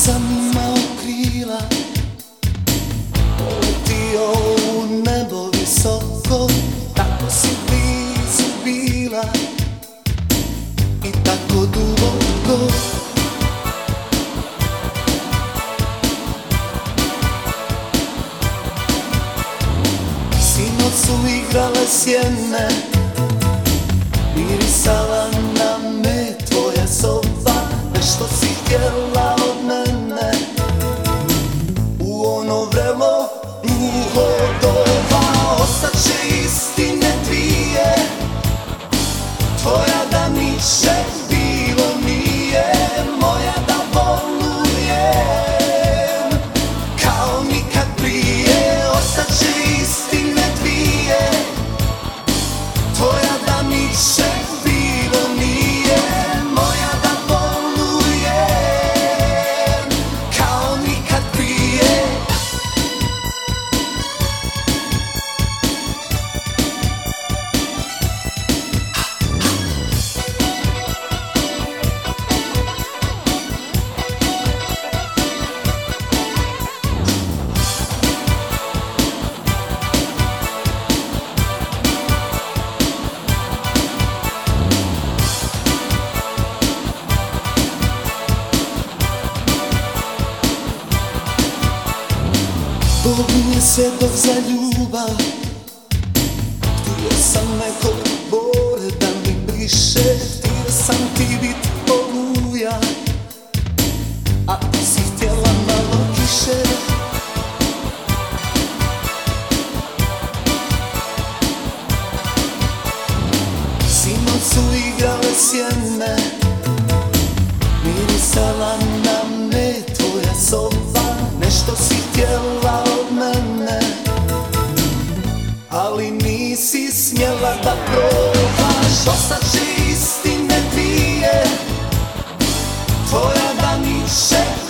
sam imao krila, poletio u nebo visoko, tako si blizu bila i tako duboko. Sinoć su igrale sjene, mirisala na me tvoja soba, nešto si htjela od mene u ono vrelo gluho doba. Ostaće istine dvije, tvoja da niče bilo nije, moja da volujem kao nikad prije. Ostaće istine dvije, tvoja da niče bilo nije, moja da volujem kao nikad prije. Bog mi je svjedok za ljubav, htio sam nekog bore da mi briše, htio sam ti bit oluja, a ti si htjela malo kiše. Sinoć su igrale sjene, mirisala na me tvoja soba, nešto si htjela od mene, ali nisi smjela da probaš. Ostaće istine dvije, tvoja da niče